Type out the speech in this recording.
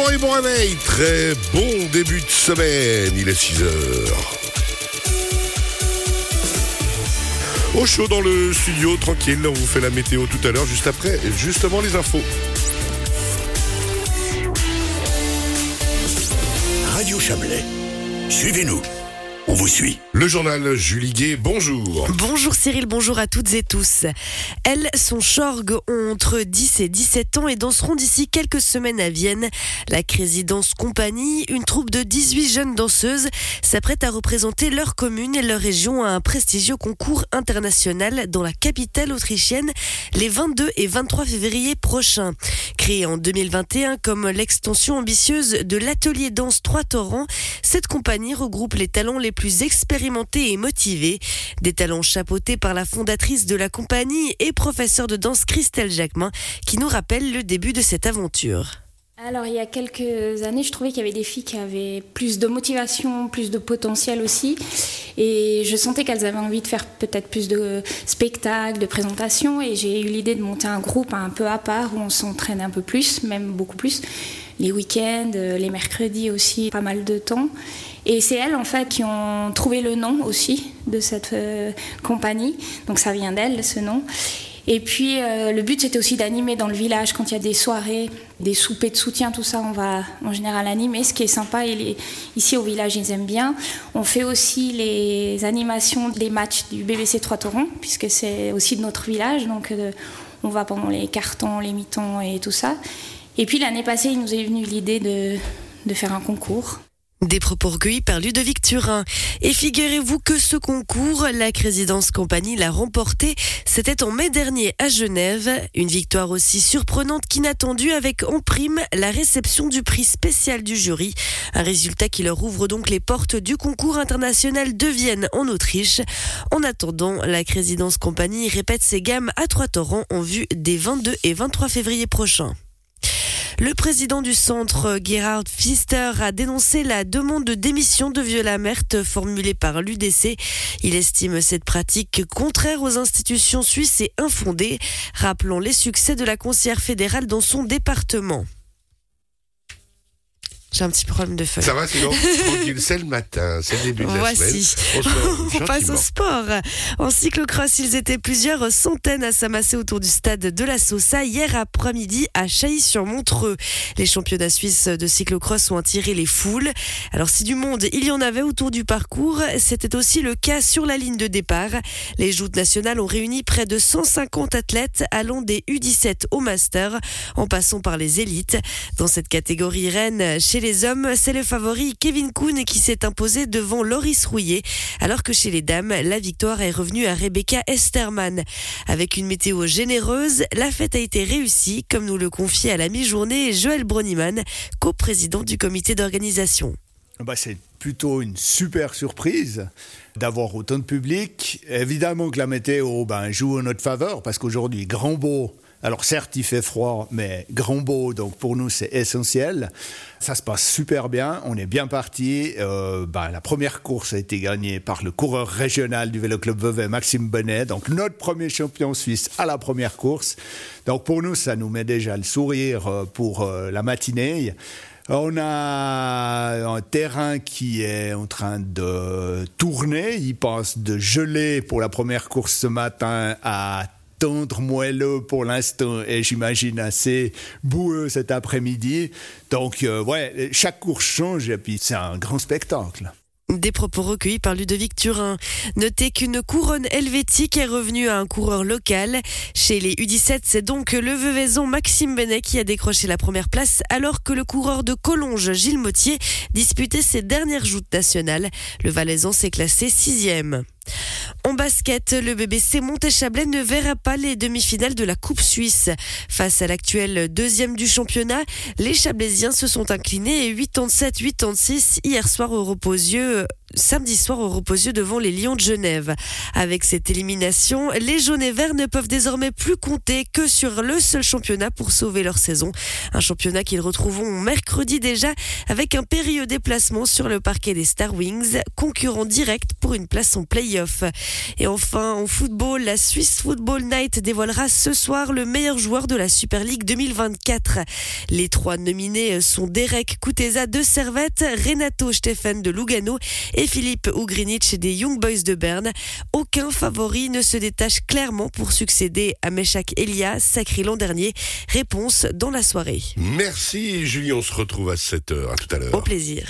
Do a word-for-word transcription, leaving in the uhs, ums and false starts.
Bonjour et bon réveil, très bon début de semaine, il est six heures. Au chaud dans le studio, tranquille, on vous fait la météo tout à l'heure, juste après, justement les infos. Radio Chablais, suivez-nous. On vous suit. Le journal Julie Gué, bonjour. Bonjour Cyril, bonjour à toutes et tous. Elles sont Schorg, ont entre dix et dix-sept ans et danseront d'ici quelques semaines à Vienne. La Crazy Dance Company, une troupe de dix-huit jeunes danseuses, s'apprête à représenter leur commune et leur région à un prestigieux concours international dans la capitale autrichienne les vingt-deux et vingt-trois février prochains. Créée en deux mille vingt et un comme l'extension ambitieuse de l'atelier danse Trois Torrents, cette compagnie regroupe les talents les plus expérimentés et motivés. Des talents chapeautés par la fondatrice de la compagnie et professeure de danse Christelle Jacquemin, qui nous rappelle le début de cette aventure. Alors il y a quelques années, je trouvais qu'il y avait des filles qui avaient plus de motivation, plus de potentiel aussi. Et je sentais qu'elles avaient envie de faire peut-être plus de spectacles, de présentations. Et j'ai eu l'idée de monter un groupe un peu à part où on s'entraîne un peu plus, même beaucoup plus. Les week-ends, les mercredis aussi, pas mal de temps. Et c'est elles, en fait, qui ont trouvé le nom aussi de cette euh, compagnie. Donc ça vient d'elles, ce nom. Et puis, euh, le but, c'était aussi d'animer dans le village quand il y a des soirées, des soupers de soutien, tout ça, on va en général animer. Ce qui est sympa, et les, ici au village, ils aiment bien. On fait aussi les animations des matchs du B B C Trois Torrents, puisque c'est aussi de notre village. Donc, euh, on va pendant les quarts-temps, les mi-temps et tout ça. Et puis, l'année passée, il nous est venu l'idée de, de faire un concours. Des propos recueillis par Ludovic Turin. Et figurez-vous que ce concours, la Crazy Dance Company l'a remporté. C'était en mai dernier à Genève. Une victoire aussi surprenante qu'inattendue avec en prime la réception du prix spécial du jury. Un résultat qui leur ouvre donc les portes du concours international de Vienne en Autriche. En attendant, la Crazy Dance Company répète ses gammes à Trois Torrents en vue des vingt-deux et vingt-trois février prochains. Le président du centre, Gerhard Pfister, a dénoncé la demande de démission de Viola Merth formulée par l'U D C. Il estime cette pratique contraire aux institutions suisses et infondée, rappelant les succès de la conseillère fédérale dans son département. J'ai un petit problème de feuille. Ça va sinon? Tranquille, c'est le matin, c'est le début de la Voici. semaine. Voici. On passe au sport. En cyclocross, ils étaient plusieurs centaines à s'amasser autour du stade de la Saussa hier après-midi à Chailly-sur-Montreux. Les championnats suisses de cyclocross ont attiré les foules. Alors si du monde il y en avait autour du parcours, c'était aussi le cas sur la ligne de départ. Les joutes nationales ont réuni près de cent cinquante athlètes allant des U dix-sept au Master, en passant par les élites. Dans cette catégorie reine, chez les hommes, c'est le favori Kevin Kuhn qui s'est imposé devant Loris Rouillet, alors que chez les dames, la victoire est revenue à Rebecca Esterman. Avec une météo généreuse, la fête a été réussie, comme nous le confiait à la mi-journée Joël Broniman, coprésident du comité d'organisation. Bah, c'est plutôt une super surprise d'avoir autant de public. Évidemment que la météo ben, joue en notre faveur, parce qu'aujourd'hui, grand beau. Alors certes, il fait froid, mais grand beau, donc pour nous, c'est essentiel. Ça se passe super bien, on est bien parti. Euh, ben, la première course a été gagnée par le coureur régional du Vélo Club Vevey, Maxime Bonnet, donc notre premier champion suisse à la première course. Donc pour nous, ça nous met déjà le sourire pour euh, la matinée. On a un terrain qui est en train de tourner. Il passe de gelé pour la première course ce matin à tendre moelleux pour l'instant et j'imagine assez boueux cet après-midi. Donc, euh, ouais, chaque course change et puis c'est un grand spectacle. Des propos recueillis par Ludovic Turin. Notez qu'une couronne helvétique est revenue à un coureur local. Chez les U dix-sept, c'est donc le Veuvezan Maxime Benet qui a décroché la première place, alors que le coureur de Collonges, Gilles Mottier, disputait ses dernières joutes nationales. Le Valaisan s'est classé sixième. En basket, le B B C Montéchablais ne verra pas les demi-finales de la Coupe Suisse. Face à l'actuel deuxième du championnat, les Chablaisiens se sont inclinés huit sept huit six hier soir au Reposieux samedi soir au Reposieux devant les Lions de Genève. Avec cette élimination, les jaunes et verts ne peuvent désormais plus compter que sur le seul championnat pour sauver leur saison. Un championnat qu'ils retrouveront mercredi déjà avec un périlleux déplacement sur le parquet des Star Wings, concurrent direct pour une place en play-off. Et enfin, en football, la Swiss Football Night dévoilera ce soir le meilleur joueur de la Super League deux mille vingt-quatre. Les trois nominés sont Derek Kuteza de Servette, Renato Steffen de Lugano et Philippe Ugrinic des Young Boys de Berne. Aucun favori ne se détache clairement pour succéder à Meshak Elia, sacré l'an dernier. Réponse dans la soirée. Merci Julie, on se retrouve à sept heures. À tout à l'heure. Au plaisir.